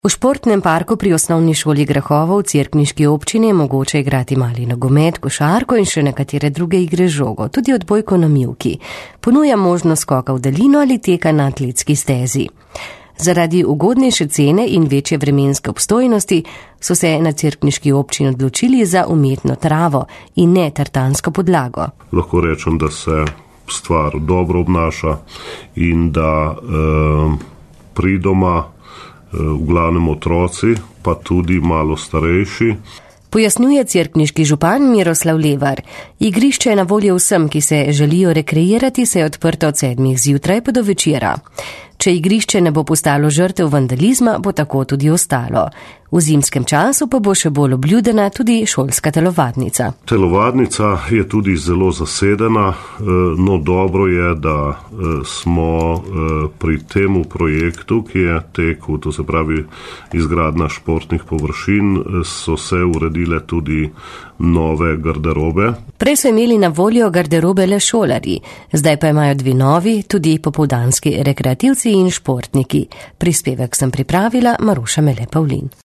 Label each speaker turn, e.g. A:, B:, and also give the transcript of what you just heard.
A: V športnem parku pri osnovni šoli Grahovo v Cerkniški občini je mogoče igrati mali nogomet, košarko in še nekatere druge igre z žogo, tudi odbojko na mivki. Ponuja možnost skoka v daljino ali teka na atletski stezi. Zaradi ugodnejše cene in večje vremenske obstojnosti so se na Cerkniški občini odločili za umetno travo in ne tartansko podlago.
B: Lahko rečem, da se stvar dobro obnaša in da pridoma v glavnem otroci, pa tudi malo starejši.
A: Pojasnjuje cerkniški župan Miroslav Levar. Igrišče je na voljo vsem, ki se želijo rekreirati, se je odprto od 7 zjutraj pa do večera. Če igrišče ne bo postalo žrtev vandalizma, bo tako tudi ostalo. V zimskem času pa bo še bolj obljudena tudi šolska telovadnica.
B: Telovadnica je tudi zelo zasedena, no dobro je, da smo pri temu projektu, ki je tekel, to se pravi izgradnja športnih površin, so se uredile tudi nove garderobe.
A: Prej so imeli na voljo garderobe le šolarji, zdaj pa imajo 2 novi, tudi popoldanski rekreativci in športniki. Prispevek sem pripravila Maruša Mele Pavlin.